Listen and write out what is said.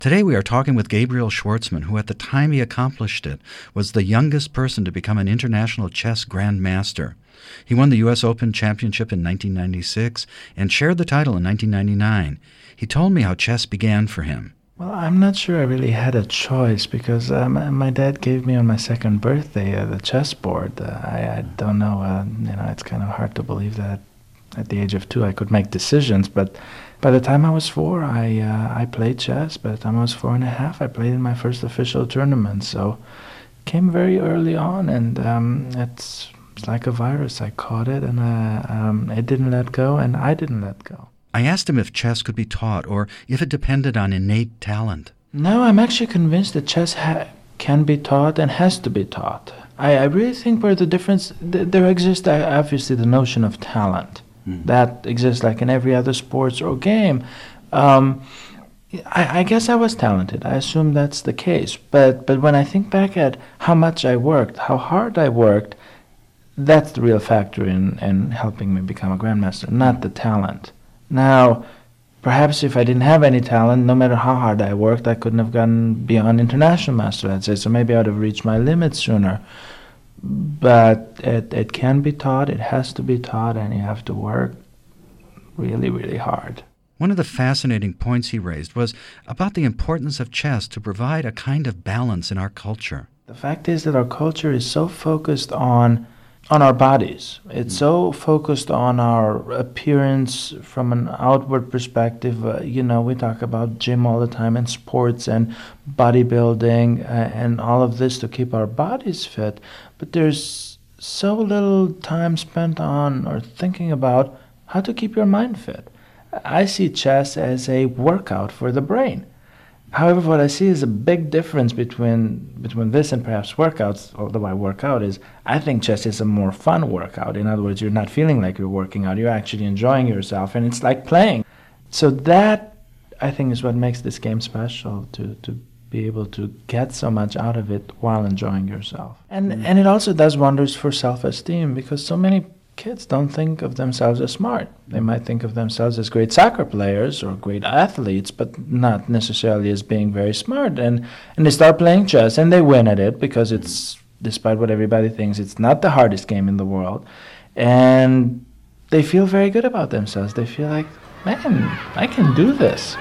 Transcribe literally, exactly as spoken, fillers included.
Today we are talking with Gabriel Schwartzman, who at the time he accomplished it was the youngest person to become an international chess grandmaster. He won the U S Open Championship in nineteen ninety-six and shared the title in nineteen ninety-nine. He told me how chess began for him. Well, I'm not sure I really had a choice because um, my dad gave me on my second birthday uh, the chessboard. Uh, I, I don't know, uh, you know, it's kind of hard to believe that at the age of two I could make decisions, but by the time I was four, I uh, I played chess. By the time I was four and a half, I played in my first official tournament. So it came very early on, and um, it's, it's like a virus. I caught it, and uh, um, it didn't let go, and I didn't let go. I asked him if chess could be taught or if it depended on innate talent. No, I'm actually convinced that chess ha- can be taught and has to be taught. I, I really think where the difference, th- there exists uh, obviously the notion of talent. Mm. That exists like in every other sports or game. Um, I, I guess I was talented. I assume that's the case. But but when I think back at how much I worked, how hard I worked, that's the real factor in, in helping me become a grandmaster, not the talent. Now, perhaps if I didn't have any talent, no matter how hard I worked, I couldn't have gone beyond international master, I'd say. So maybe I would have reached my limits sooner. But it, it can be taught, it has to be taught, and you have to work really, really hard. One of the fascinating points he raised was about the importance of chess to provide a kind of balance in our culture. The fact is that our culture is so focused on on our bodies. It's so focused on our appearance from an outward perspective. Uh, you know, we talk about gym all the time and sports and bodybuilding uh, and all of this to keep our bodies fit. But there's so little time spent on or thinking about how to keep your mind fit. I see chess as a workout for the brain. However, what I see is a big difference between between this and perhaps workouts, although I work out, is I think chess is a more fun workout. In other words, you're not feeling like you're working out, you're actually enjoying yourself, and it's like playing. So that, I think, is what makes this game special, to, to be able to get so much out of it while enjoying yourself. And, mm. and it also does wonders for self-esteem, because so many kids don't think of themselves as smart. They might think of themselves as great soccer players or great athletes, but not necessarily as being very smart. And, and they start playing chess, and they win at it because it's, despite what everybody thinks, it's not the hardest game in the world. And they feel very good about themselves. They feel like, man, I can do this.